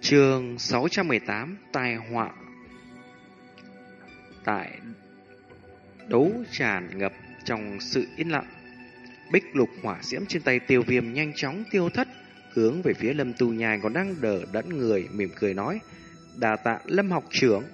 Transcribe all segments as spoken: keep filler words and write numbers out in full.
Chương sáu trăm mười tám Tai họa. Tại đấu tràn ngập trong sự yên lặng, bích lục hỏa diễm trên tay Tiêu Viêm nhanh chóng tiêu thất, hướng về phía Lâm Tu Nhai còn đang đờ đẫn người, mỉm cười nói: "Đà tạ Lâm học trưởng."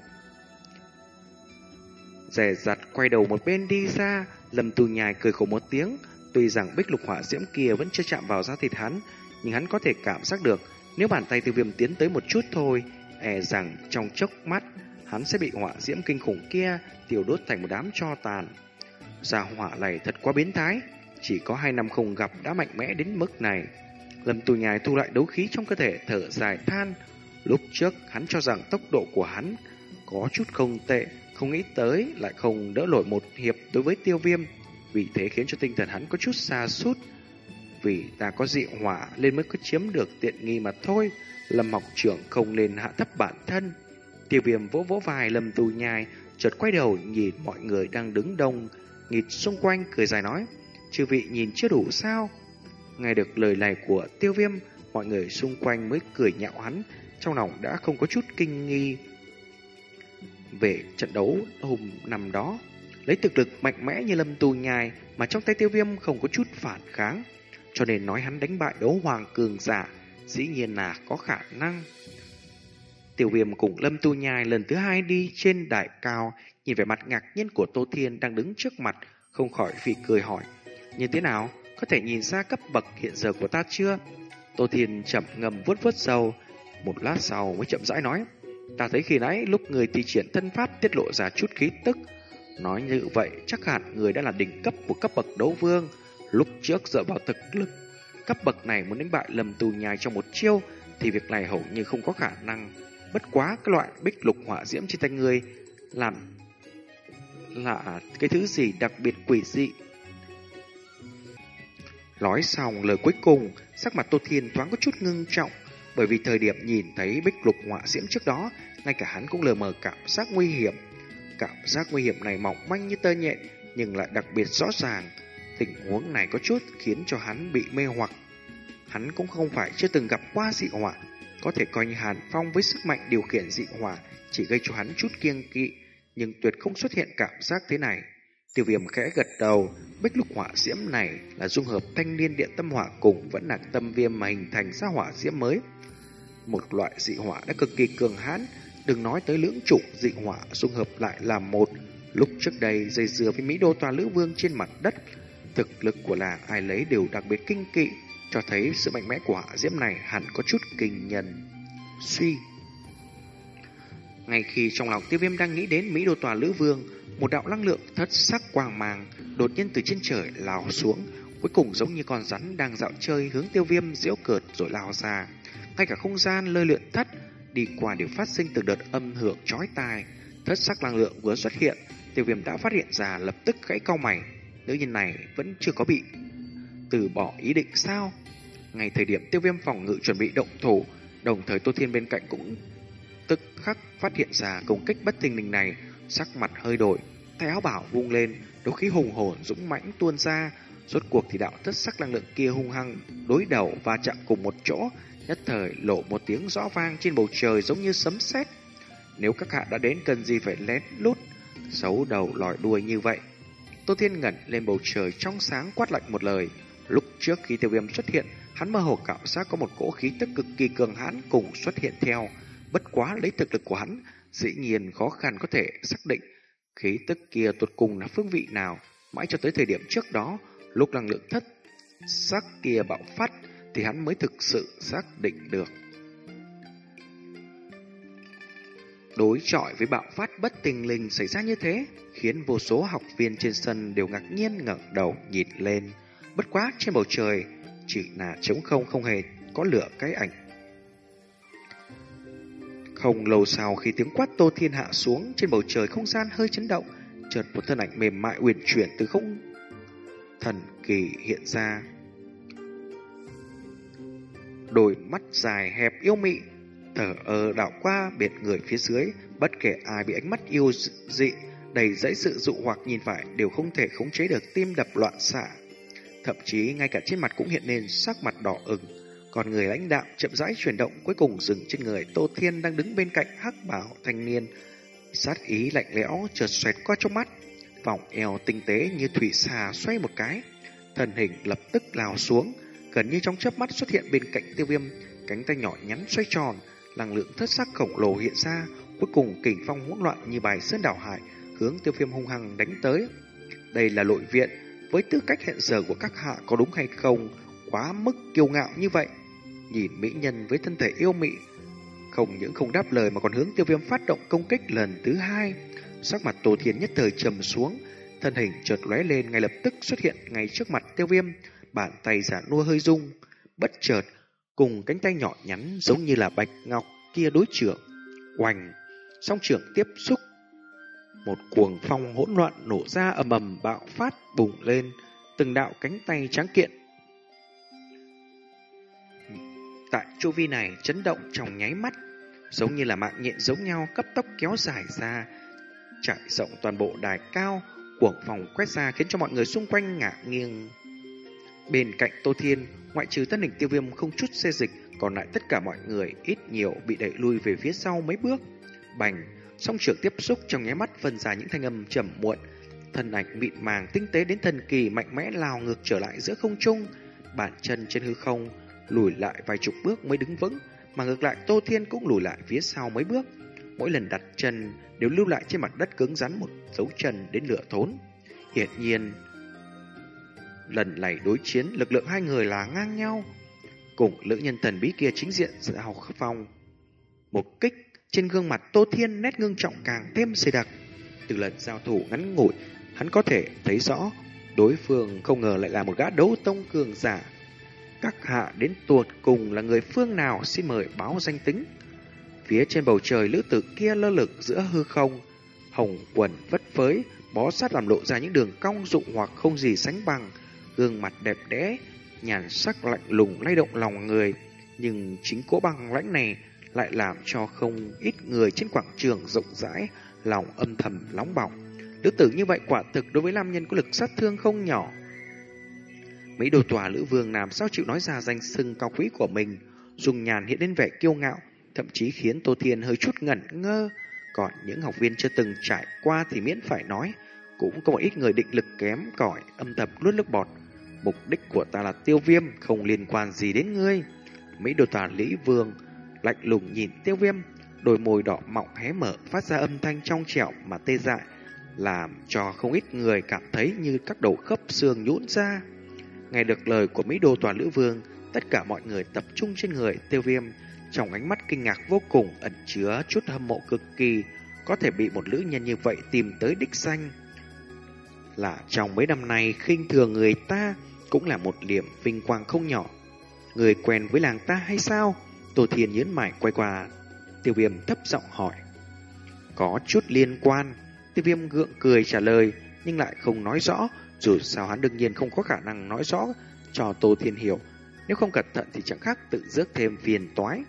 Dè dặt quay đầu một bên đi ra, Lâm Tu Nhai cười khổ một tiếng. Tuy rằng bích lục hỏa diễm kia vẫn chưa chạm vào da thịt hắn, nhưng hắn có thể cảm giác được, nếu bàn tay Tiêu Viêm tiến tới một chút thôi, e rằng trong chốc mắt hắn sẽ bị hỏa diễm kinh khủng kia tiêu đốt thành một đám tro tàn. Gia hỏa này thật quá biến thái, chỉ có hai năm không gặp đã mạnh mẽ đến mức này. Lâm Tu Nhai thu lại đấu khí trong cơ thể, thở dài than. Lúc trước hắn cho rằng tốc độ của hắn có chút không tệ, không nghĩ tới lại không đỡ nổi một hiệp đối với Tiêu Viêm, vì thế khiến cho tinh thần hắn có chút sa sút. Vì ta có dị hỏa nên mới có chiếm được tiện nghi mà thôi. Lâm học trưởng không nên hạ thấp bản thân. Tiêu Viêm vỗ vỗ vai Lâm Tu Nhai, chợt quay đầu nhìn mọi người đang đứng đông nghịt xung quanh, cười dài nói: "Chư vị nhìn chưa đủ sao?" Nghe được lời này của Tiêu Viêm, mọi người xung quanh mới cười nhạo hắn, trong lòng đã không có chút kinh nghi về trận đấu hôm năm đó. Lấy thực lực mạnh mẽ như Lâm Tu Nhai mà trong tay Tiêu Viêm không có chút phản kháng, cho nên nói hắn đánh bại đấu hoàng cường giả dĩ nhiên là có khả năng. Tiêu Viêm cùng Lâm Tu Nhai lần thứ hai đi trên đài cao, nhìn vẻ mặt ngạc nhiên của Tô Thiên đang đứng trước mặt, không khỏi phì cười hỏi: "Như thế nào? Có thể nhìn ra cấp bậc hiện giờ của ta chưa?" Tô Thiên chậm ngầm vuốt vuốt râu, một lát sau mới chậm rãi nói: "Ta thấy khi nãy lúc người thi triển thân pháp tiết lộ ra chút khí tức. Nói như vậy chắc hẳn người đã là đỉnh cấp của cấp bậc đấu vương. Lúc trước dựa vào thực lực cấp bậc này muốn đánh bại Lâm Tu Nhai trong một chiêu thì việc này hầu như không có khả năng. Bất quá cái loại bích lục hỏa diễm trên tay người làm là cái thứ gì đặc biệt quỷ dị." Nói xong lời cuối cùng, sắc mặt Tô Thiên thoáng có chút ngưng trọng, bởi vì thời điểm nhìn thấy bích lục hỏa diễm trước đó, ngay cả hắn cũng lờ mờ cảm giác nguy hiểm. Cảm giác nguy hiểm này mỏng manh như tơ nhện, nhưng lại đặc biệt rõ ràng. Tình huống này có chút khiến cho hắn bị mê hoặc. Hắn cũng không phải chưa từng gặp qua dị hỏa, có thể coi như Hàn Phong với sức mạnh điều khiển dị hỏa chỉ gây cho hắn chút kiêng kỵ, nhưng tuyệt không xuất hiện cảm giác thế này. Tiêu Viêm khẽ gật đầu, bích lục hỏa diễm này là dung hợp thanh liên điện tâm hỏa cùng vẫn lạc tâm viêm mà hình thành ra hỏa diễm mới. Một loại dị hỏa đã cực kỳ cường hãn, đừng nói tới lưỡng chủng dị hỏa dung hợp lại làm một. Lúc trước đây dây dưa với Mỹ Đô Tòa Lữ Vương trên mặt đất, thực lực của làng ai lấy đều đặc biệt kinh kỵ, cho thấy sự mạnh mẽ của hỏa diễm này hẳn có chút kinh nhân. Suy. Ngay khi trong lòng Tiêu Viêm đang nghĩ đến Mỹ Đô Tòa Lữ Vương, một đạo năng lượng thất sắc quang mang đột nhiên từ trên trời lao xuống, cuối cùng giống như con rắn đang dạo chơi hướng Tiêu Viêm giễu cợt rồi lao ra. Ngay cả không gian lơi luyện thất đi qua đều phát sinh từng đợt âm hưởng chói tai. Thất sắc năng lượng vừa xuất hiện, Tiêu Viêm đã phát hiện ra, lập tức gãy cau mày. Nữ nhân này vẫn chưa có bị từ bỏ ý định sao? Ngay thời điểm Tiêu Viêm phòng ngự chuẩn bị động thủ, đồng thời Tô Thiên bên cạnh cũng tức khắc phát hiện ra công kích bất thình lình này, sắc mặt hơi đổi, tay áo bảo vung lên, đấu khí hùng hồn dũng mãnh tuôn ra. Rốt cuộc thì đạo thất sắc năng lượng kia hung hăng đối đầu và chạm cùng một chỗ, nhất thời lộ một tiếng rõ vang trên bầu trời giống như sấm sét. Nếu các hạ đã đến, cần gì phải lén lút xấu đầu lòi đuôi như vậy? Tô Thiên ngẩng lên bầu trời trong sáng quát lạnh một lời. Lúc trước khi Tiêu Viêm xuất hiện, hắn mơ hồ cảm giác có một cỗ khí tức cực kỳ cường hãn cùng xuất hiện theo. Bất quá lấy thực lực của hắn, dĩ nhiên khó khăn có thể xác định khí tức kia tuột cùng là phương vị nào. Mãi cho tới thời điểm trước đó, lúc năng lượng thất sắc kia bạo phát, thì hắn mới thực sự xác định được. Đối chọi với bạo phát bất tình lình xảy ra như thế, khiến vô số học viên trên sân đều ngạc nhiên ngẩng đầu nhìn lên. Bất quá trên bầu trời chỉ là trống không, không hề có lửa cái ảnh. Không lâu sau khi tiếng quát Tô Thiên hạ xuống, trên bầu trời không gian hơi chấn động, chợt một thân ảnh mềm mại uyển chuyển từ không thần kỳ hiện ra. Đôi mắt dài hẹp yêu mị, thở ơ đảo qua biệt người phía dưới, bất kể ai bị ánh mắt yêu dị đầy dẫy sự dụ hoặc nhìn phải đều không thể khống chế được tim đập loạn xạ. Thậm chí ngay cả trên mặt cũng hiện lên sắc mặt đỏ ửng. Còn người lãnh đạo chậm rãi chuyển động, cuối cùng dừng trên người Tô Thiên đang đứng bên cạnh hắc bảo thanh niên. Sát ý lạnh lẽo chợt xoẹt qua trong mắt, vòng eo tinh tế như thủy xà xoay một cái, thân hình lập tức lao xuống, gần như trong chớp mắt xuất hiện bên cạnh Tiêu Viêm, cánh tay nhỏ nhắn xoay tròn, năng lượng thất sắc khổng lồ hiện ra, cuối cùng kình phong hỗn loạn như bài sơn đảo hải, hướng Tiêu Viêm hung hăng đánh tới. Đây là nội viện, với tư cách hiện giờ của các hạ có đúng hay không, quá mức kiêu ngạo như vậy. Nhìn mỹ nhân với thân thể yêu mị, không những không đáp lời mà còn hướng Tiêu Viêm phát động công kích lần thứ hai. Sắc mặt Tô Thiên nhất thời trầm xuống, thân hình chợt lóe lên, ngay lập tức xuất hiện ngay trước mặt Tiêu Viêm, bàn tay giả nua hơi rung, bất chợt cùng cánh tay nhỏ nhắn giống như là bạch ngọc kia đối trưởng. Oành, song trưởng tiếp xúc, một cuồng phong hỗn loạn nổ ra, ầm ầm bạo phát bùng lên, từng đạo cánh tay trắng kiện tại chu vi này chấn động trong nháy mắt, giống như là mạng nhện giống nhau cấp tốc kéo dài ra, trải rộng toàn bộ đài cao. Cuồng phong quét ra khiến cho mọi người xung quanh ngả nghiêng. Bên cạnh Tô Thiên, ngoại trừ thân hình Tiêu Viêm không chút xê dịch, còn lại tất cả mọi người ít nhiều bị đẩy lui về phía sau mấy bước. Bành, song trưởng tiếp xúc trong nháy mắt phân ra những thanh âm trầm muộn, thân ảnh mịn màng tinh tế đến thần kỳ mạnh mẽ lao ngược trở lại giữa không trung, bàn chân trên hư không lùi lại vài chục bước mới đứng vững, mà ngược lại Tô Thiên cũng lùi lại phía sau mấy bước. Mỗi lần đặt chân đều lưu lại trên mặt đất cứng rắn một dấu chân đến lửa thốn. Hiển nhiên, lần này đối chiến lực lượng hai người là ngang nhau. Cùng nữ nhân thần bí kia chính diện giao phong một kích, trên gương mặt Tô Thiên nét ngưng trọng càng thêm dày đặc. Từ lần giao thủ ngắn ngủi, hắn có thể thấy rõ đối phương không ngờ lại là một gã đấu tông cường giả. Các hạ đến tuột cùng là người phương nào, xin mời báo danh tính. Phía trên bầu trời, lữ tử kia lơ lửng giữa hư không, hồng quần vất phới, bó sát làm lộ ra những đường cong dụng hoặc không gì sánh bằng. Gương mặt đẹp đẽ, nhàn sắc lạnh lùng lay động lòng người, nhưng chính cỗ băng lãnh này lại làm cho không ít người trên quảng trường rộng rãi lòng âm thầm nóng bỏng. Nữ tử như vậy quả thực đối với nam nhân có lực sát thương không nhỏ. Mấy đồ tòa lữ vương làm sao chịu nói ra danh xưng cao quý của mình, dùng nhàn hiện lên vẻ kiêu ngạo, thậm chí khiến Tô Thiên hơi chút ngẩn ngơ. Còn những học viên chưa từng trải qua thì miễn phải nói, cũng có một ít người định lực kém cỏi âm thầm nuốt nước bọt. Mục đích của ta là Tiêu Viêm, không liên quan gì đến ngươi. Mấy đồ tòa Lý Vương lạnh lùng nhìn Tiêu Viêm, đôi môi đỏ mọng hé mở phát ra âm thanh trong trẻo mà tê dại, làm cho không ít người cảm thấy như các đầu khớp xương nhũn ra. Nghe được lời của Mỹ Đô Toàn Lữ Vương, tất cả mọi người tập trung trên người Tiêu Viêm, trong ánh mắt kinh ngạc vô cùng ẩn chứa chút hâm mộ cực kỳ, có thể bị một nữ nhân như vậy tìm tới đích danh. Là trong mấy năm nay khinh thường người ta cũng là một điểm vinh quang không nhỏ. Người quen với làng ta hay sao? Tô Thiên nhớn mày quay qua Tiêu Viêm thấp giọng hỏi. Có chút liên quan. Tiêu Viêm gượng cười trả lời, nhưng lại không nói rõ. Dù sao hắn đương nhiên không có khả năng nói rõ cho Tô Thiên hiểu. Nếu không cẩn thận thì chẳng khác tự rước thêm phiền toái.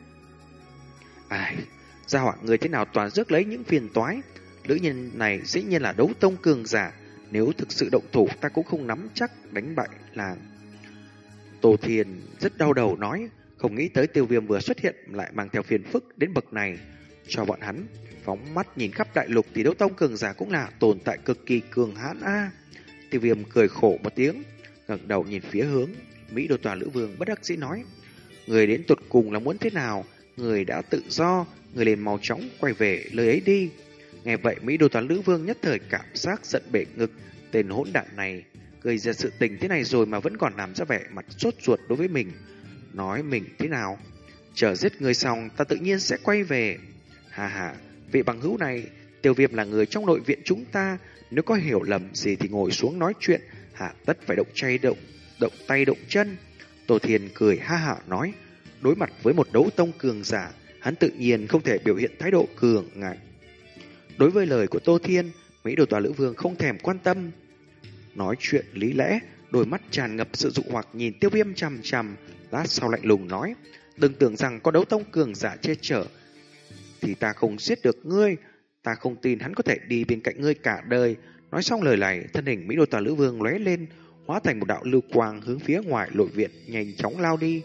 Ai, gia hỏa người thế nào toàn rước lấy những phiền toái. Nữ nhân này dĩ nhiên là đấu tông cường giả. Nếu thực sự động thủ ta cũng không nắm chắc đánh bại làng. Tô Thiên rất đau đầu nói, không nghĩ tới Tiêu Viêm vừa xuất hiện lại mang theo phiền phức đến bậc này. Cho bọn hắn phóng mắt nhìn khắp đại lục thì đấu tông cường giả cũng là tồn tại cực kỳ cường hãn a. À. Tiêu Viêm cười khổ một tiếng, ngẩng đầu nhìn phía hướng Mỹ Đô Tòa Lữ Vương bất đắc dĩ nói, người đến tụt cùng là muốn thế nào? Người đã tự do, người lên mau chóng quay về lời ấy đi. Nghe vậy Mỹ Đô Tòa Lữ Vương nhất thời cảm giác giận bể ngực, tên hỗn đản này gây ra sự tình thế này rồi mà vẫn còn làm ra vẻ mặt sốt ruột đối với mình. Nói mình thế nào? Chờ giết người xong ta tự nhiên sẽ quay về. Hà hà, vị bằng hữu này, Tiêu Viêm là người trong nội viện chúng ta, nếu có hiểu lầm gì thì ngồi xuống nói chuyện, hạ tất phải động chay động, động tay động chân. Tô Thiên cười ha hả nói, đối mặt với một đấu tông cường giả, hắn tự nhiên không thể biểu hiện thái độ cường ngạnh. Đối với lời của Tô Thiên, Mỹ Đồ Tòa Lữ Vương không thèm quan tâm. Nói chuyện lý lẽ, đôi mắt tràn ngập sự dụ hoặc nhìn Tiêu Viêm chằm chằm, lát sau lạnh lùng nói, đừng tưởng rằng có đấu tông cường giả che chở thì ta không giết được ngươi, ta không tin hắn có thể đi bên cạnh ngươi cả đời. Nói xong lời này, thân hình Mỹ Đô Tòa Lữ Vương lóe lên, hóa thành một đạo lưu quang hướng phía ngoài nội viện nhanh chóng lao đi.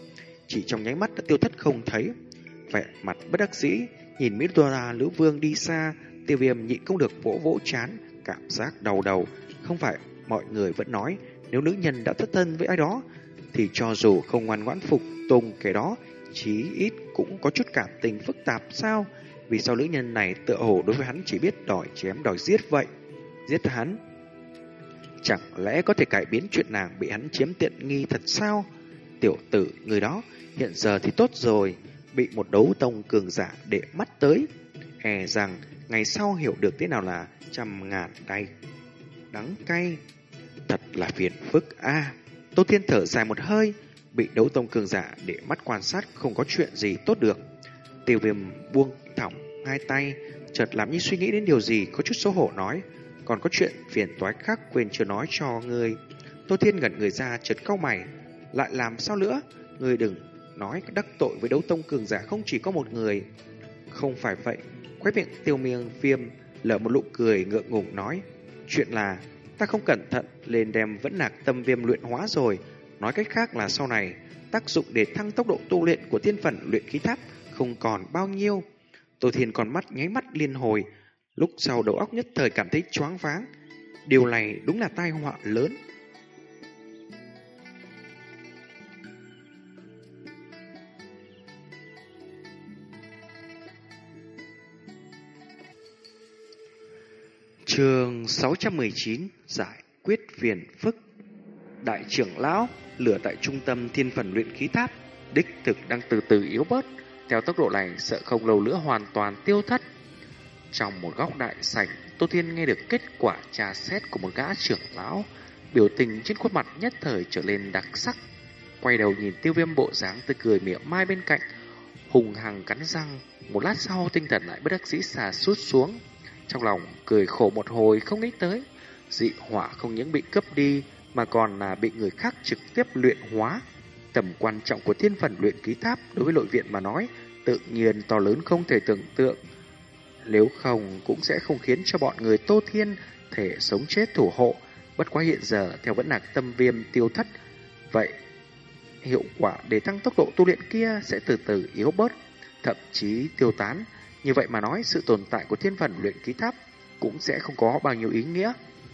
chỉ trong nháy mắt đã tiêu thất không thấy. Vẻ mặt bất đắc dĩ, nhìn Mỹ Đô Lữ Vương đi xa, Tiêu Viêm nhịn không được vỗ vỗ trán, cảm giác đau đầu. Không phải mọi người vẫn nói, nếu nữ nhân đã thất thân với ai đó, thì cho dù không ngoan ngoãn phục tùng kẻ đó, chí ít cũng có chút cảm tình phức tạp sao? Vì sao nữ nhân này tựa hồ đối với hắn chỉ biết đòi chém đòi giết vậy? Giết hắn? Chẳng lẽ có thể cải biến chuyện nàng bị hắn chiếm tiện nghi thật sao? Tiểu tử người đó hiện giờ thì tốt rồi, bị một đấu tông cường giả để mắt tới. E rằng ngày sau hiểu được thế nào là trăm ngàn đay đắng cay. Thật là phiền phức a. À, Tô Thiên thở dài một hơi, bị đấu tông cường giả để mắt quan sát không có chuyện gì tốt được. Tiêu Viêm buông thõng hai tay, chợt làm như suy nghĩ đến điều gì, có chút xấu hổ nói, còn có chuyện phiền toái khác quên chưa nói cho ngươi. Tô Thiên ngẩn người ra, chợt cau mày, lại làm sao nữa? Ngươi đừng nói đắc tội với đấu tông cường giả không chỉ có một người. Không phải vậy. Khóe miệng Tiêu Miên Viêm lở một nụ cười ngượng ngùng nói, chuyện là ta không cẩn thận lên đem vẫn nạc tâm viêm luyện hóa rồi. Nói cách khác là sau này tác dụng để thăng tốc độ tu luyện của thiên phần luyện khí tháp không còn bao nhiêu. Tô Thiên còn mắt nháy mắt liên hồi, lúc sau đầu óc nhất thời cảm thấy choáng váng. Điều này đúng là tai họa lớn. Chương sáu trăm mười chín, giải quyết phiền phức. Đại trưởng lão, lửa tại trung tâm thiên phần luyện khí tháp đích thực đang từ từ yếu bớt, theo tốc độ này sợ không lâu nữa hoàn toàn tiêu thất. Trong một góc đại sảnh, Tô Thiên nghe được kết quả tra xét của một gã trưởng lão, biểu tình trên khuôn mặt nhất thời trở lên đặc sắc. Quay đầu nhìn Tiêu Viêm bộ dáng tươi cười mỉa mai bên cạnh, hùng hằng cắn răng, một lát sau tinh thần lại bất đắc dĩ xà sút xuống. Trong lòng cười khổ một hồi, không nghĩ tới dị hỏa không những bị cướp đi mà còn là bị người khác trực tiếp luyện hóa. Tầm quan trọng của thiên phần luyện khí tháp đối với nội viện mà nói tự nhiên to lớn không thể tưởng tượng. Nếu không cũng sẽ không khiến cho bọn người Tô Thiên thể sống chết thủ hộ. Bất quá hiện giờ theo vẫn là tâm viêm tiêu thất, vậy hiệu quả để tăng tốc độ tu luyện kia sẽ từ từ yếu bớt, thậm chí tiêu tán. Như vậy mà nói, sự tồn tại của thiên phần luyện khí tháp cũng sẽ không có bao nhiêu ý nghĩa.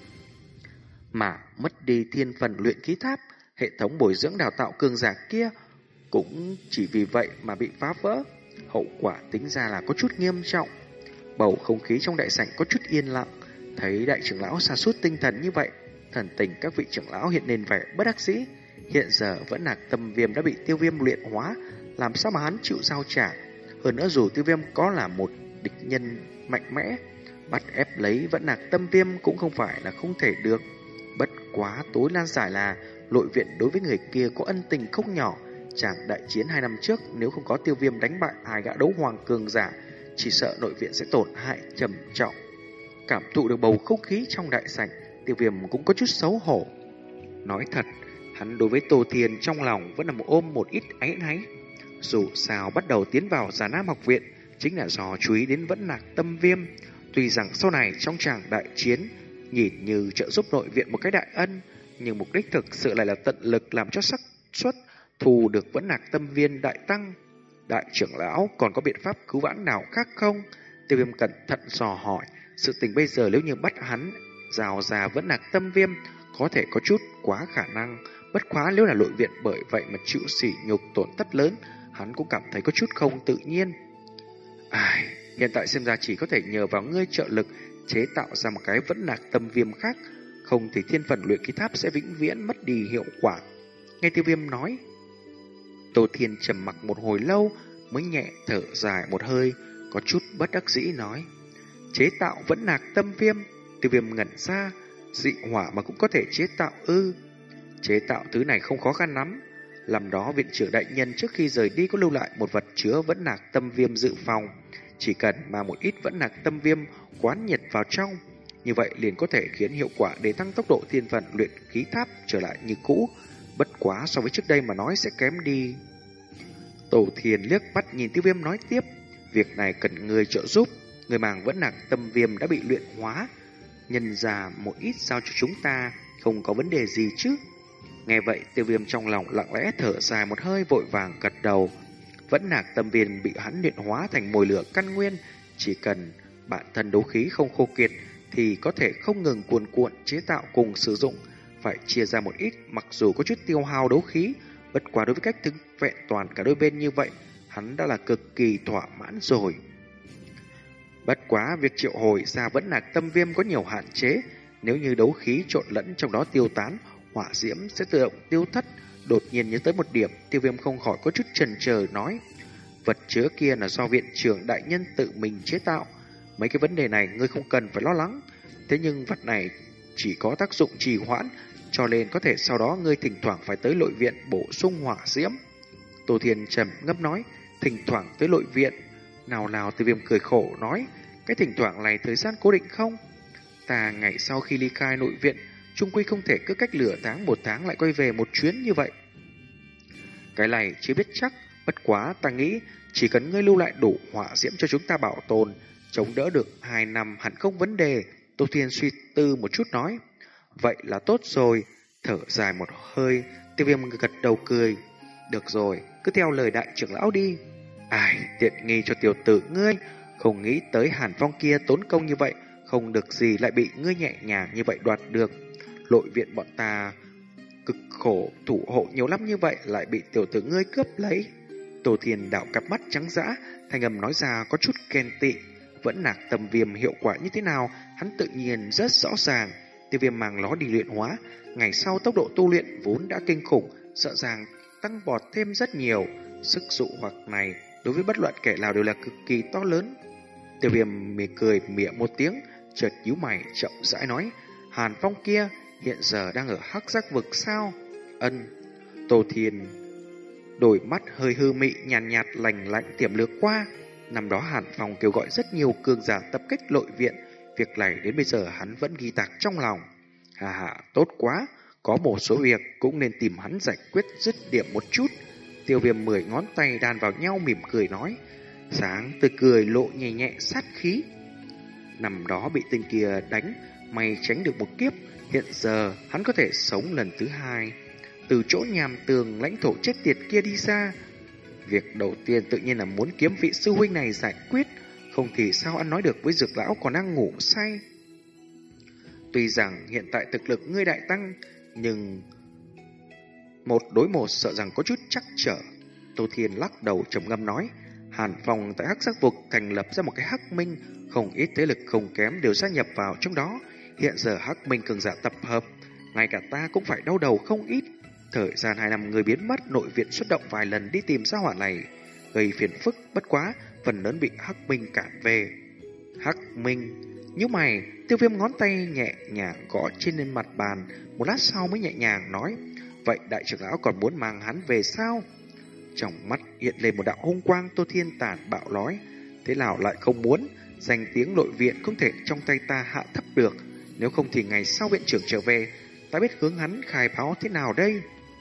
Mà mất đi thiên phần luyện khí tháp, hệ thống bồi dưỡng đào tạo cường giả kia cũng chỉ vì vậy mà bị phá vỡ. Hậu quả tính ra là có chút nghiêm trọng. Bầu không khí trong đại sảnh có chút yên lặng. Thấy đại trưởng lão sa sút tinh thần như vậy, thần tình các vị trưởng lão hiện lên vẻ bất đắc dĩ. Hiện giờ vẫn là tâm viêm đã bị Tiêu Viêm luyện hóa, làm sao mà hắn chịu giao trả? Hơn nữa dù Tiêu Viêm có là một địch nhân mạnh mẽ, bắt ép lấy vẫn là tâm viêm cũng không phải là không thể được. Bất quá tối lan giải là nội viện đối với người kia có ân tình không nhỏ. Chàng đại chiến hai năm trước, nếu không có Tiêu Viêm đánh bại hai gã đấu hoàng cường giả, chỉ sợ nội viện sẽ tổn hại trầm trọng. Cảm thụ được bầu không khí trong đại sảnh, Tiêu Viêm cũng có chút xấu hổ. Nói thật, hắn đối với Tô Thiên trong lòng vẫn là một ôm một ít áy náy. Dù sao bắt đầu tiến vào Già Nam học viện chính là do chú ý đến vẫn lạc tâm viêm. Tuy rằng sau này trong tràng đại chiến nhìn như trợ giúp nội viện một cái đại ân, nhưng mục đích thực sự lại là tận lực làm cho xác suất thù được vẫn lạc tâm viên đại tăng. Đại trưởng lão còn có biện pháp cứu vãn nào khác không? Tiêu Viêm cẩn thận dò hỏi. Sự tình bây giờ nếu như bắt hắn rào ra vẫn lạc tâm viêm có thể có chút quá khả năng. Bất quá nếu là nội viện bởi vậy mà chịu sỉ nhục tổn thất lớn, hắn cũng cảm thấy có chút không tự nhiên. Ai, hiện tại xem ra chỉ có thể nhờ vào ngươi trợ lực chế tạo ra một cái vẫn lạc tâm viêm khác, không thì thiên phần luyện khí tháp sẽ vĩnh viễn mất đi hiệu quả. Nghe Tiêu Viêm nói, Tô Thiên trầm mặc một hồi lâu mới nhẹ thở dài một hơi, có chút bất đắc dĩ nói, chế tạo vẫn lạc tâm viêm. Tiêu Viêm ngẩn ra, dị hỏa mà cũng có thể chế tạo ư? Chế tạo thứ này không khó khăn lắm. Làm đó viện trưởng đại nhân trước khi rời đi có lưu lại một vật chứa vẫn lạc tâm viêm dự phòng. Chỉ cần mà một ít vẫn lạc tâm viêm quán nhiệt vào trong, như vậy liền có thể khiến hiệu quả để tăng tốc độ thiên phần luyện khí tháp trở lại như cũ. Bất quá so với trước đây mà nói sẽ kém đi. Tổ Thiền liếc mắt nhìn Tiêu Viêm nói tiếp, việc này cần người trợ giúp. Người màng vẫn lạc tâm viêm đã bị luyện hóa, nhân ra một ít sao cho chúng ta, không có vấn đề gì chứ? Nghe vậy, Tiêu Viêm trong lòng lặng lẽ thở dài một hơi, vội vàng gật đầu. Vẫn Nạc Tâm Viên bị hắn luyện hóa thành mồi lửa căn nguyên, chỉ cần bản thân đấu khí không khô kiệt thì có thể không ngừng cuồn cuộn chế tạo cùng sử dụng, phải chia ra một ít, mặc dù có chút tiêu hao đấu khí, bất quá đối với cách thức vẹn toàn cả đôi bên như vậy, hắn đã là cực kỳ thỏa mãn rồi. Bất quá việc triệu hồi ra Vẫn Nạc Tâm Viêm có nhiều hạn chế, nếu như đấu khí trộn lẫn trong đó tiêu tán, hỏa diễm sẽ tự động tiêu thất. Đột nhiên nhớ tới một điểm, Tiêu Viêm không khỏi có chút chần chờ nói: vật chứa kia là do viện trưởng đại nhân tự mình chế tạo, mấy cái vấn đề này ngươi không cần phải lo lắng. Thế nhưng vật này chỉ có tác dụng trì hoãn, cho nên có thể sau đó ngươi thỉnh thoảng phải tới nội viện bổ sung hỏa diễm. Tô Thiên trầm ngâm nói: thỉnh thoảng tới nội viện? Nào nào, Tiêu Viêm cười khổ nói: cái thỉnh thoảng này thời gian cố định không? Ta ngày sau khi ly khai nội viện, chung quy không thể cứ cách nửa tháng một tháng lại quay về một chuyến như vậy. Cái này chưa biết chắc, bất quá ta nghĩ chỉ cần ngươi lưu lại đủ hỏa diễm cho chúng ta bảo tồn, chống đỡ được hai năm hẳn không vấn đề. Tô Thiên suy tư một chút nói: vậy là tốt rồi. Thở dài một hơi, Tiêu Viêm gật đầu cười: được rồi, cứ theo lời đại trưởng lão đi. Ai, tiện nghi cho tiểu tử ngươi, không nghĩ tới Hàn Phong kia tốn công như vậy, không được gì lại bị ngươi nhẹ nhàng như vậy đoạt được. Nội viện bọn ta cực khổ thủ hộ nhiều lắm như vậy, lại bị tiểu tử ngươi cướp lấy. Tô Thiên đảo cặp mắt trắng dã, thanh âm nói ra có chút ghen tị. Vẫn Nạc Tâm Viêm hiệu quả như thế nào, hắn tự nhiên rất rõ ràng. Tiêu Viêm mang nó đi luyện hóa, ngày sau tốc độ tu luyện vốn đã kinh khủng, sợ rằng tăng vọt thêm rất nhiều. Sức dụ hoặc này đối với bất luận kẻ nào đều là cực kỳ to lớn. Tiêu Viêm mỉm cười mỉa một tiếng, chợt nhíu mày chậm rãi nói: Hàn Phong kia hiện giờ đang ở Hắc Giác Vực sao? Ân. Tô Thiên đôi mắt hơi hư mị, nhàn nhạt, nhạt lành lạnh tiềm lược qua. Năm đó Hàn Phong kêu gọi rất nhiều cường giả tập kích nội viện, việc này đến bây giờ hắn vẫn ghi tạc trong lòng. Hà hà, tốt quá, có một số việc cũng nên tìm hắn giải quyết dứt điểm một chút. Tiêu Viêm mười ngón tay đan vào nhau mỉm cười nói, sáng tươi cười lộ nhẹ nhẹ sát khí. Năm đó bị tên kia đánh, may tránh được một kiếp, hiện giờ hắn có thể sống lần thứ hai, từ chỗ nhàm tường lãnh thổ chết tiệt kia đi ra. Việc đầu tiên tự nhiên là muốn kiếm vị sư huynh này giải quyết, không thì sao ăn nói được với dược lão còn đang ngủ say. Tuy rằng hiện tại thực lực ngươi đại tăng, nhưng một đối một sợ rằng có chút chắc trở. Tô Thiên lắc đầu trầm ngâm nói, Hàn Phong tại Hắc Giác Vực thành lập ra một cái Hắc Minh, không ít thế lực không kém đều gia nhập vào trong đó. Hiện giờ Hắc Minh cường giả tập hợp, ngay cả ta cũng phải đau đầu không ít. Thời gian hai năm người biến mất, nội viện xuất động vài lần đi tìm ra hỏa này, gây phiền phức, bất quá phần lớn bị Hắc Minh cản về. Hắc Minh nhíu mày, Tiêu Viêm ngón tay nhẹ nhàng gõ trên lên mặt bàn, một lát sau mới nhẹ nhàng nói, vậy đại trưởng lão còn muốn mang hắn về sao? Trong mắt hiện lên một đạo hung quang. Tô Thiên tàn bạo nói, thế nào lại không muốn? Danh tiếng nội viện không thể trong tay ta hạ thấp được, nếu không thì ngày sau viện trưởng trở về, ta biết hướng hắn khai báo thế nào đây?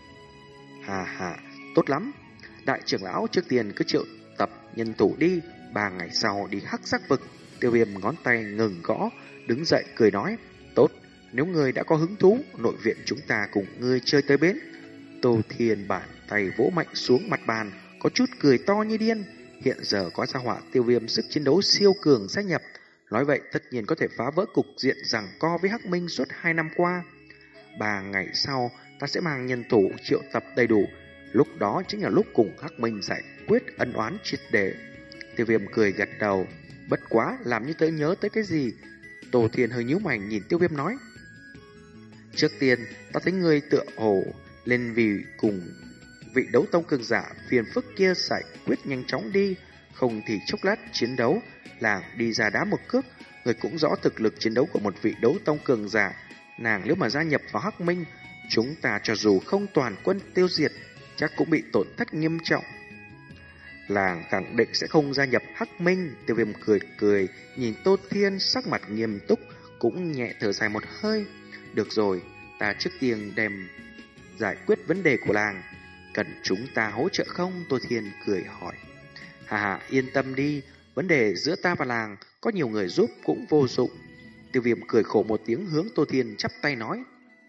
Hà hà, tốt lắm. Đại trưởng lão trước tiên cứ triệu tập nhân thủ đi, ba ngày sau đi Hắc Giác Vực. Tiêu Viêm ngón tay ngừng gõ, đứng dậy cười nói, tốt, nếu ngươi đã có hứng thú, nội viện chúng ta cùng ngươi chơi tới bến. Tô Thiên bàn tay vỗ mạnh xuống mặt bàn, có chút cười to như điên. Hiện giờ có gia hỏa Tiêu Viêm sức chiến đấu siêu cường gia nhập, nói vậy tất nhiên có thể phá vỡ cục diện giằng co với Hắc Minh suốt hai năm qua. Ba ngày sau, ta sẽ mang nhân thủ triệu tập đầy đủ, lúc đó chính là lúc cùng Hắc Minh giải quyết ân oán triệt để. Tiêu Viêm cười gật đầu, bất quá làm như tớ nhớ tới cái gì. Tô Thiên hơi nhíu mày nhìn Tiêu Viêm nói, trước tiên ta thấy ngươi tựa hồ lên vì cùng vị đấu tông cường giả phiền phức kia giải quyết nhanh chóng đi, không thì chốc lát chiến đấu làng đi ra đá một cước. Người cũng rõ thực lực chiến đấu của một vị đấu tông cường giả, nàng nếu mà gia nhập vào Hắc Minh, chúng ta cho dù không toàn quân tiêu diệt, chắc cũng bị tổn thất nghiêm trọng. Làng khẳng định sẽ không gia nhập Hắc Minh. Tiêu Viêm cười cười nhìn Tô Thiên sắc mặt nghiêm túc, cũng nhẹ thở dài một hơi. Được rồi, ta trước tiên đem giải quyết vấn đề của làng, cần chúng ta hỗ trợ không? Tô Thiên cười hỏi. Hà hà, yên tâm đi, vấn đề giữa ta và làng có nhiều người giúp cũng vô dụng. Tiêu Viêm cười khổ một tiếng hướng Tô Thiên chắp tay nói,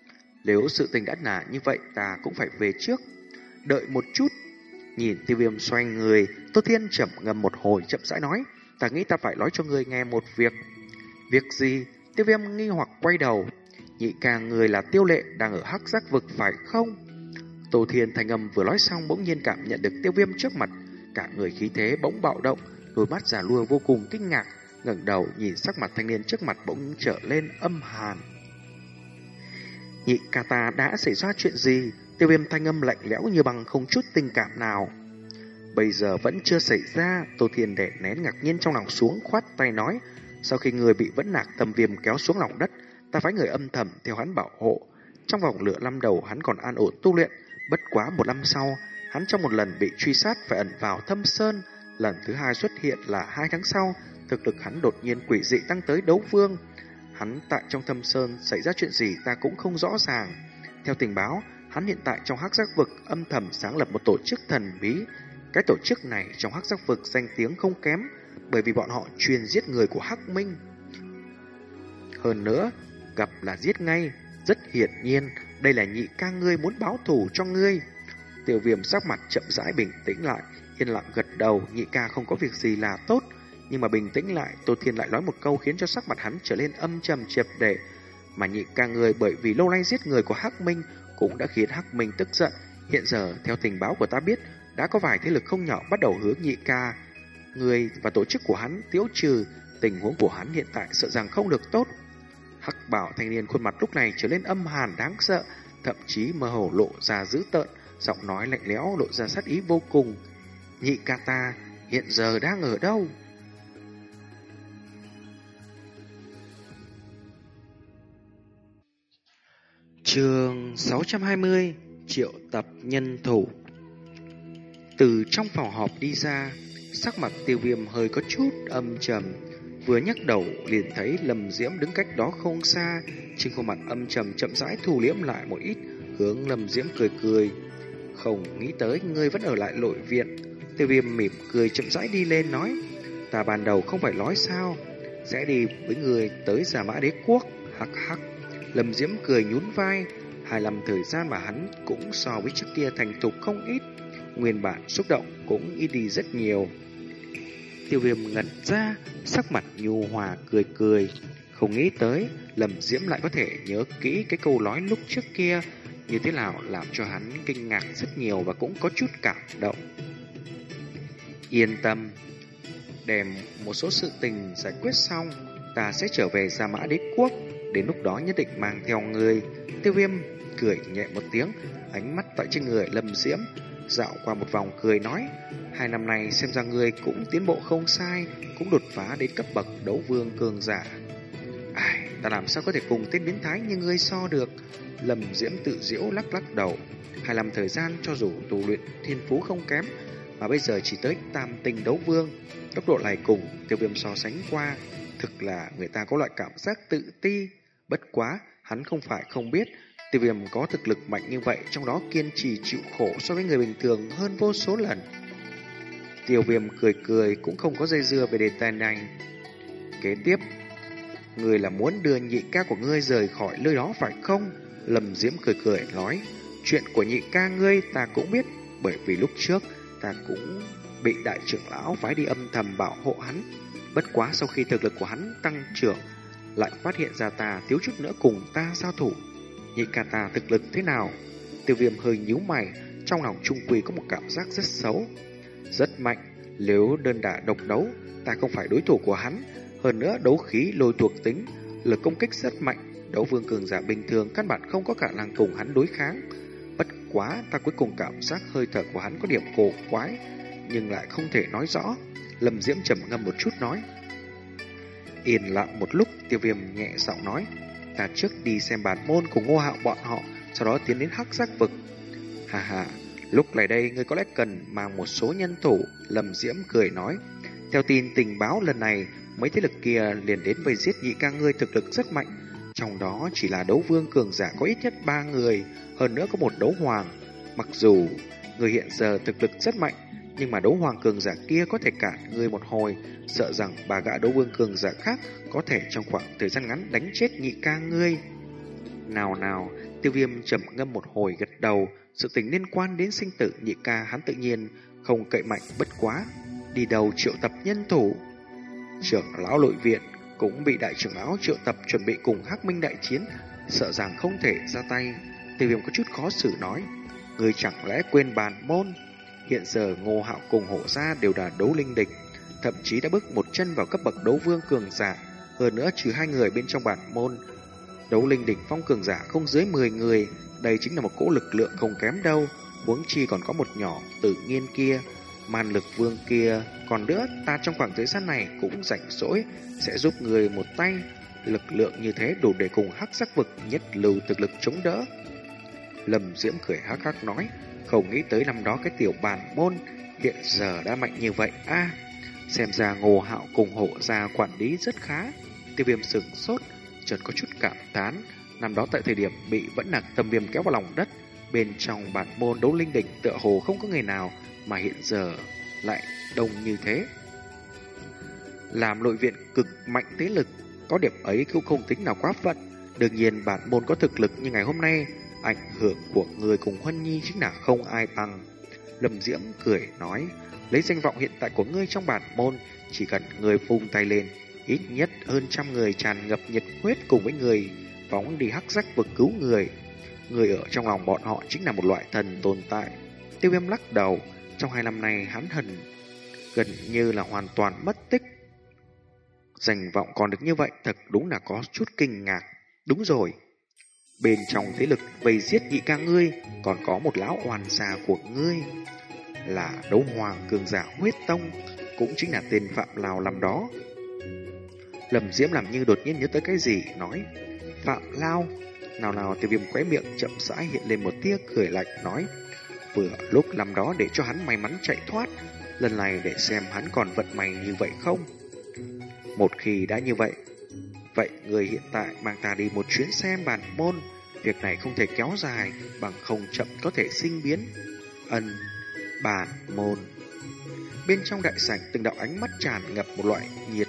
Nếu sự tình đã là như vậy, ta cũng phải về trước. Đợi một chút. Nhìn Tiêu Viêm xoay người, Tô Thiên chậm ngâm một hồi chậm rãi nói, ta nghĩ ta phải nói cho ngươi nghe một việc. Việc gì? Tiêu Viêm nghi hoặc quay đầu. Nhị ca người là Tiêu Lệ đang ở hắc giác vực phải không? Tô Thiên thanh âm vừa nói xong bỗng nhiên cảm nhận được Tiêu Viêm trước mặt, cả người khí thế bỗng bạo động, đôi mắt già lua vô cùng kinh ngạc, ngẩng đầu nhìn sắc mặt thanh niên trước mặt bỗng trở lên âm hàn. Nhị ca ta đã xảy ra chuyện gì? Tiêu Viêm thanh âm lạnh lẽo như bằng không chút tình cảm nào. Bây giờ vẫn chưa xảy ra. Tô Thiên đè nén ngạc nhiên trong lòng xuống, khoát tay nói, sau khi người bị vẫn nạc tâm viêm kéo xuống lòng đất, ta phái người âm thầm theo hắn bảo hộ. Trong vòng lửa năm đầu hắn còn an ổn tu luyện, bất quá một năm sau, hắn trong một lần bị truy sát phải ẩn vào thâm sơn, lần thứ hai xuất hiện là hai tháng sau, thực lực hắn đột nhiên quỷ dị tăng tới đấu vương. Hắn tại trong thâm sơn xảy ra chuyện gì ta cũng không rõ ràng. Theo tình báo, hắn hiện tại trong hắc giác vực âm thầm sáng lập một tổ chức thần bí. Cái tổ chức này trong hắc giác vực danh tiếng không kém, bởi vì bọn họ chuyên giết người của Hắc Minh. Hơn nữa, gặp là giết ngay. Rất hiển nhiên, đây là nhị ca ngươi muốn báo thù cho ngươi. Tiêu Viêm sắc mặt chậm rãi bình tĩnh lại, yên lặng gật đầu. Nhị ca không có việc gì là tốt. Nhưng mà bình tĩnh lại, Tô Thiên lại nói một câu khiến cho sắc mặt hắn trở lên âm trầm triệt để. Mà nhị ca ngươi bởi vì lâu nay giết người của Hắc Minh cũng đã khiến Hắc Minh tức giận. Hiện giờ, theo tình báo của ta biết, đã có vài thế lực không nhỏ bắt đầu hướng nhị ca người và tổ chức của hắn tiêu trừ. Tình huống của hắn hiện tại sợ rằng không được tốt. Hắc bảo thanh niên khuôn mặt lúc này trở lên âm hàn đáng sợ, thậm chí mơ hồ lộ ra dữ tợn, giọng nói lạnh lẽo lộ ra sát ý vô cùng. Nhị ca ta hiện giờ đang ở đâu? Chương sáu trăm hai mươi, triệu tập nhân thủ. Từ trong phòng họp đi ra, sắc mặt Tiêu Viêm hơi có chút âm trầm. Vừa nhắc đầu liền thấy Lâm Diễm đứng cách đó không xa, trên khuôn mặt âm trầm chậm rãi thu liễm lại một ít, hướng Lâm Diễm cười cười. Không nghĩ tới ngươi vẫn ở lại nội viện. Tiêu Viêm mỉm cười chậm rãi đi lên nói, ta ban đầu không phải nói sao, sẽ đi với người tới Giả Mã Đế Quốc. Hắc hắc. Lâm Diễm cười nhún vai, hai năm thời gian mà hắn cũng so với trước kia thành thục không ít, nguyên bản xúc động cũng ít đi rất nhiều. Tiêu Viêm ngẩn ra, sắc mặt nhu hòa cười cười, không nghĩ tới Lâm Diễm lại có thể nhớ kỹ cái câu nói lúc trước kia, như thế nào làm cho hắn kinh ngạc rất nhiều và cũng có chút cảm động. Yên tâm, đem một số sự tình giải quyết xong, ta sẽ trở về Gia Mã Đế Quốc, đến lúc đó nhất định mang theo người. Tiêu Viêm cười nhẹ một tiếng, ánh mắt tại trên người Lâm Diễm dạo qua một vòng cười nói, hai năm nay xem ra ngươi cũng tiến bộ không sai, cũng đột phá đến cấp bậc đấu vương cường giả. Ai, ta làm sao có thể cùng tên biến thái như ngươi so được? Lâm Diễm tự giễu lắc lắc đầu. Hai năm thời gian cho dù tu luyện thiên phú không kém, mà bây giờ chỉ tới tam tinh đấu vương, tốc độ này cùng Tiêu Viêm so sánh qua, thực là người ta có loại cảm giác tự ti. Bất quá, hắn không phải không biết, Tiêu Viêm có thực lực mạnh như vậy, trong đó kiên trì chịu khổ so với người bình thường hơn vô số lần. Tiêu Viêm cười cười cũng không có dây dưa về đề tài này. Kế tiếp, người là muốn đưa nhị ca của ngươi rời khỏi nơi đó phải không? Lâm Diễm cười cười nói, chuyện của nhị ca ngươi ta cũng biết, bởi vì lúc trước ta cũng bị đại trưởng lão phái đi âm thầm bảo hộ hắn. Bất quá sau khi thực lực của hắn tăng trưởng, lại phát hiện ra ta thiếu chút nữa cùng ta giao thủ. Nhị ca ta thực lực thế nào? Tiêu Viêm hơi nhíu mày, trong lòng trung quy có một cảm giác rất xấu. Rất mạnh, nếu đơn đả độc đấu, ta không phải đối thủ của hắn. Hơn nữa đấu khí lôi thuộc tính, lực công kích rất mạnh, đấu vương cường giả bình thường căn bản không có khả năng cùng hắn đối kháng. Bất quá ta cuối cùng cảm giác hơi thở của hắn có điểm cổ quái, nhưng lại không thể nói rõ. Lâm Diễm trầm ngâm một chút nói. Yên lặng một lúc, Tiêu Viêm nhẹ giọng nói, ta trước đi xem bản môn cùng Ngô Hạo bọn họ, sau đó tiến đến hắc giác vực. Hà hà, lúc này đây ngươi có lẽ cần mang một số nhân thủ. Lâm Diễm cười nói, theo tin tình báo lần này, mấy thế lực kia liền đến vây giết nhị ca ngươi thực lực rất mạnh, trong đó chỉ là đấu vương cường giả có ít nhất ba người, hơn nữa có một đấu hoàng. Mặc dù người hiện giờ thực lực rất mạnh, nhưng mà đấu hoàng cường giả kia có thể cản người một hồi, sợ rằng bà gã đấu vương cường giả khác có thể trong khoảng thời gian ngắn đánh chết nhị ca ngươi. Nào nào, Tiêu Viêm trầm ngâm một hồi gật đầu, sự tình liên quan đến sinh tử nhị ca hắn tự nhiên không cậy mạnh, bất quá đi đầu triệu tập nhân thủ. Trưởng lão nội viện cũng bị đại trưởng lão triệu tập chuẩn bị cùng Hắc Minh đại chiến, sợ rằng không thể ra tay. Tiêu Viêm có chút khó xử nói, người chẳng lẽ quên bản môn? Hiện giờ Ngô Hạo cùng Hổ Gia đều là đấu linh địch, thậm chí đã bước một chân vào cấp bậc đấu vương cường giả. Hơn nữa trừ hai người bên trong bản môn, đấu linh đỉnh phong cường giả không dưới mười người, đây chính là một cỗ lực lượng không kém đâu. Huống chi còn có một nhỏ Tử Nghiên kia, Man Lực Vương kia, còn nữa ta trong khoảng thời gian này cũng rảnh rỗi, sẽ giúp người một tay. Lực lượng như thế đủ để cùng Hắc Sắc Vực nhất lưu thực lực chống đỡ. Lâm Diễm cười hắc hắc nói, không nghĩ tới năm đó cái tiểu bản môn hiện giờ đã mạnh như vậy a. À, xem ra Ngô Hạo cùng Hộ Gia quản lý rất khá. Tiêu Viêm sửng sốt, chợt có chút cảm thán. Năm đó tại thời điểm bị vẫn nặc tâm viêm kéo vào lòng đất, bên trong bản môn đấu linh đỉnh tựa hồ không có người nào, mà hiện giờ lại đông như thế. Làm nội viện cực mạnh thế lực, có điểm ấy cũng không tính nào quá phận. Đương nhiên bản môn có thực lực như ngày hôm nay, ảnh hưởng của người cùng Huân Nhi chính là không ai bằng. Lâm Diễm cười nói, lấy danh vọng hiện tại của ngươi trong bản môn, chỉ cần người vung tay lên, ít nhất hơn trăm người tràn ngập nhiệt huyết cùng với người phóng đi Hắc Sắc Vực cứu người. Người ở trong lòng bọn họ chính là một loại thần tồn tại. Tiêu Viêm lắc đầu, trong hai năm nay hắn hận gần như là hoàn toàn mất tích. Danh vọng còn được như vậy thật đúng là có chút kinh ngạc. Đúng rồi, bên trong thế lực vây giết nhị ca ngươi còn có một lão oan gia của ngươi, là đấu hoàng cường giả huyết tông, cũng chính là tên Phạm Lào làm đó. Lâm Diễm làm như đột nhiên nhớ tới cái gì, nói, Phạm Lao. Nào nào Tiêu Viêm khóe miệng chậm rãi hiện lên một tia cười lạnh, nói, vừa lúc năm đó để cho hắn may mắn chạy thoát, lần này để xem hắn còn vận may như vậy không. Một khi đã như vậy, vậy người hiện tại mang ta đi một chuyến xem bản môn. Việc này không thể kéo dài, bằng không chậm có thể sinh biến. Ân, bản môn. Bên trong đại sảnh từng đạo ánh mắt tràn ngập một loại nhiệt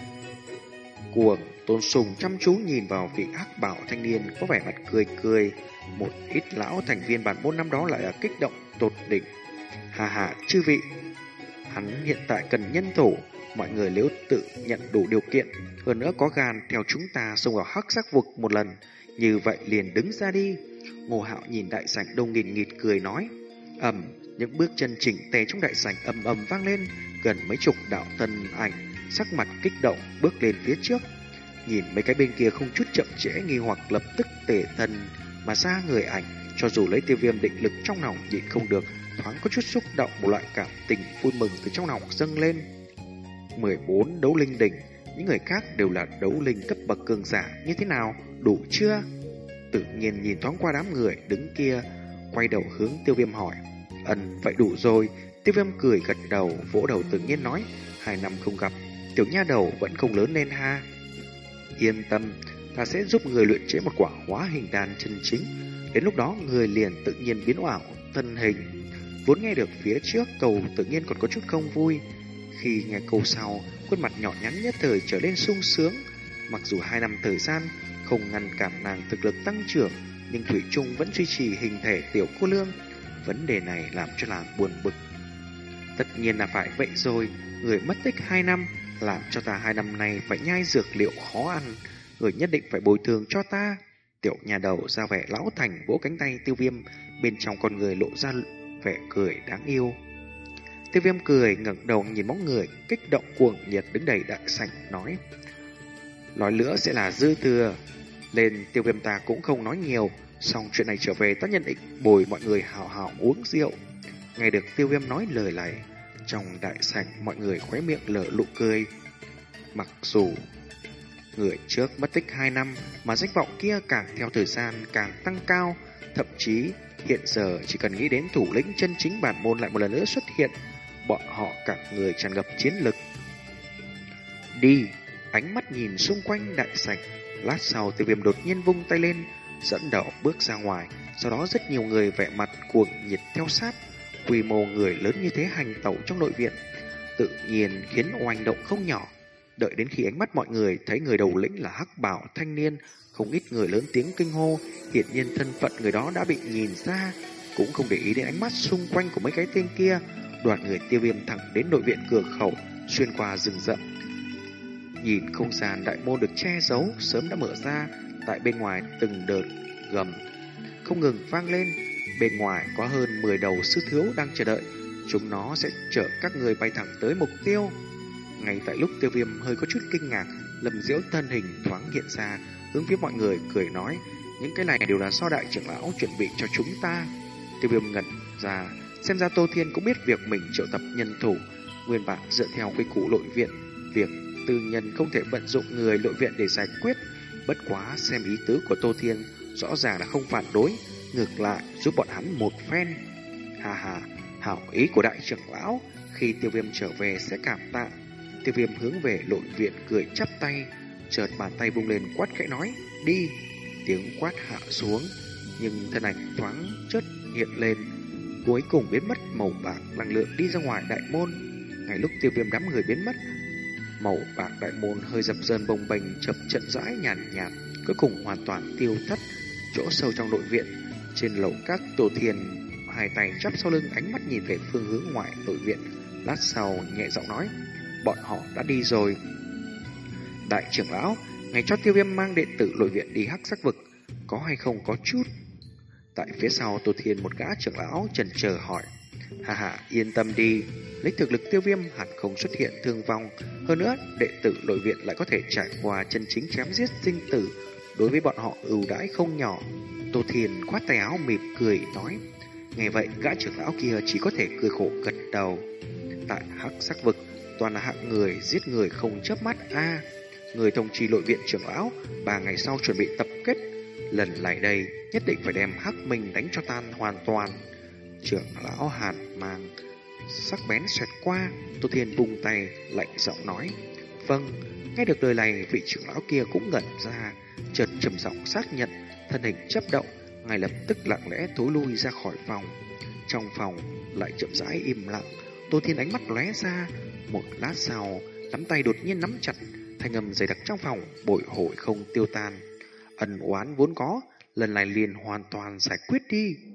cuồng. Tôn Sùng chăm chú nhìn vào vị hắc bảo thanh niên có vẻ mặt cười cười. Một ít lão thành viên bản môn năm đó lại là kích động tột đỉnh. Hà hà, chư vị, hắn hiện tại cần nhân thủ. Mọi người nếu tự nhận đủ điều kiện, hơn nữa có gan theo chúng ta xông vào Hắc Sắc Vực một lần, như vậy liền đứng ra đi. Ngô Hạo nhìn đại sảnh đông nghìn nghịt cười nói. Ầm, những bước chân chỉnh tề trong đại sảnh ầm ầm vang lên, gần mấy chục đạo thân ảnh sắc mặt kích động bước lên phía trước. Nhìn mấy cái bên kia không chút chậm trễ, nghi hoặc lập tức tề thân mà ra người ảnh, cho dù lấy Tiêu Viêm định lực trong lòng nhịn không được, thoáng có chút xúc động, một loại cảm tình vui mừng từ trong lòng dâng lên. mười bốn đấu linh đỉnh, những người khác đều là đấu linh cấp bậc cường giả, như thế nào, đủ chưa? Tự nhiên nhìn thoáng qua đám người đứng kia, quay đầu hướng Tiêu Viêm hỏi. Ừm, vậy đủ rồi. Tiêu Viêm cười gật đầu, vỗ đầu tự nhiên nói, hai năm không gặp, tiểu nha đầu vẫn không lớn lên ha. Yên tâm, ta sẽ giúp người luyện chế một quả hóa hình đan chân chính. Đến lúc đó người liền tự nhiên biến ảo thân hình. Vốn nghe được phía trước câu tự nhiên còn có chút không vui, khi nghe câu sau, khuôn mặt nhỏ nhắn nhất thời trở lên sung sướng. Mặc dù hai năm thời gian không ngăn cản nàng thực lực tăng trưởng, nhưng thủy chung vẫn duy trì hình thể tiểu cô nương. Vấn đề này làm cho nàng buồn bực. Tất nhiên là phải vậy rồi, người mất tích hai năm, làm cho ta hai năm nay phải nhai dược liệu khó ăn, người nhất định phải bồi thường cho ta. Tiểu nhà đầu ra vẻ lão thành vỗ cánh tay Tiêu Viêm, bên trong con người lộ ra vẻ cười đáng yêu. Tiêu Viêm cười ngẩng đầu nhìn bóng người kích động cuồng nhiệt đứng đầy đại sảnh, nói: nói nữa sẽ là dư thừa. Lên Tiêu Viêm ta cũng không nói nhiều, xong chuyện này trở về ta nhận định bồi mọi người hào hào uống rượu. Nghe được Tiêu Viêm nói lời này, trong đại sảnh mọi người khóe miệng lở nụ cười. Mặc dù người trước mất tích hai năm, mà danh vọng kia càng theo thời gian càng tăng cao, thậm chí hiện giờ chỉ cần nghĩ đến thủ lĩnh chân chính bản môn lại một lần nữa xuất hiện, bọn họ cả người tràn ngập chiến lực. Đi, ánh mắt nhìn xung quanh đại sảnh, lát sau Tiêu Viêm đột nhiên vung tay lên, dẫn đầu bước ra ngoài, sau đó rất nhiều người vẻ mặt cuồng nhiệt theo sát. Quy mô người lớn như thế hành tẩu trong nội viện, tự nhiên khiến oanh động không nhỏ. Đợi đến khi ánh mắt mọi người thấy người đầu lĩnh là hắc bào thanh niên, không ít người lớn tiếng kinh hô, hiển nhiên thân phận người đó đã bị nhìn ra, cũng không để ý đến ánh mắt xung quanh của mấy cái tên kia. Đoàn người Tiêu Viêm thẳng đến nội viện cửa khẩu, xuyên qua rừng rậm. Nhìn không gian đại môn được che giấu sớm đã mở ra, tại bên ngoài từng đợt gầm không ngừng vang lên. Bên ngoài có hơn mười đầu sư thiếu đang chờ đợi, chúng nó sẽ chở các người bay thẳng tới mục tiêu. Ngay tại lúc Tiêu Viêm hơi có chút kinh ngạc, Lâm Diễu thân hình thoáng hiện ra, hướng phía mọi người cười nói, những cái này đều là do đại trưởng lão chuẩn bị cho chúng ta. Tiêu Viêm ngẩn ra, xem ra Tô Thiên cũng biết việc mình triệu tập nhân thủ. Nguyên bản dựa theo quy củ nội viện, việc tư nhân không thể vận dụng người nội viện để giải quyết. Bất quá xem ý tứ của Tô Thiên, rõ ràng là không phản đối, ngược lại giúp bọn hắn một phen. Hà hà, hảo ý của đại trưởng lão, khi Tiêu Viêm trở về sẽ cảm tạ. Tiêu Viêm hướng về nội viện cười chắp tay, chợt bàn tay vung lên quát khẽ nói, đi. Tiếng quát hạ xuống, nhưng thân ảnh thoáng chớp hiện lên, cuối cùng biến mất màu bạc năng lượng đi ra ngoài đại môn. Ngay lúc Tiêu Viêm đám người biến mất, màu bạc đại môn hơi dập dờn bồng bềnh chập chậm rãi nhàn nhạt, cuối cùng hoàn toàn tiêu thất. Chỗ sâu trong nội viện, trên lầu các, Tô Thiên hai tay chắp sau lưng, ánh mắt nhìn về phương hướng ngoài nội viện. Lát sau nhẹ giọng nói, bọn họ đã đi rồi. Đại trưởng lão, ngày cho Tiêu Viêm mang đệ tử nội viện đi hắc sắc vực, có hay không có chút? Tại phía sau Tô Thiên một gã trưởng lão chần chờ hỏi. Hà hà, yên tâm đi, lấy thực lực Tiêu Viêm hẳn không xuất hiện thương vong. Hơn nữa, đệ tử nội viện lại có thể trải qua chân chính chém giết sinh tử, đối với bọn họ ưu đãi không nhỏ. Tô Thiên khoát tay áo mỉm cười nói. Nghe vậy, gã trưởng lão kia chỉ có thể cười khổ gật đầu. Tại hắc sắc vực, toàn là hạng người giết người không chớp mắt a. À, người thông trì nội viện trưởng lão ba ngày sau chuẩn bị tập kết, lần lại đây nhất định phải đem hắc mình đánh cho tan hoàn toàn. Trưởng lão Hàn mang sắc bén xoẹt qua. Tô Thiên vung tay lạnh giọng nói, vâng. Nghe được lời này, vị trưởng lão kia cũng ngẩn ra, chợt trầm giọng xác nhận, thân hình chớp động, ngay lập tức lặng lẽ thối lui ra khỏi phòng. Trong phòng lại chậm rãi im lặng. Tô Thiên ánh mắt lóe ra, một lát sau nắm tay đột nhiên nắm chặt, thanh âm dày đặc trong phòng bội hội không tiêu tan. Ân oán vốn có, lần này liền hoàn toàn giải quyết đi.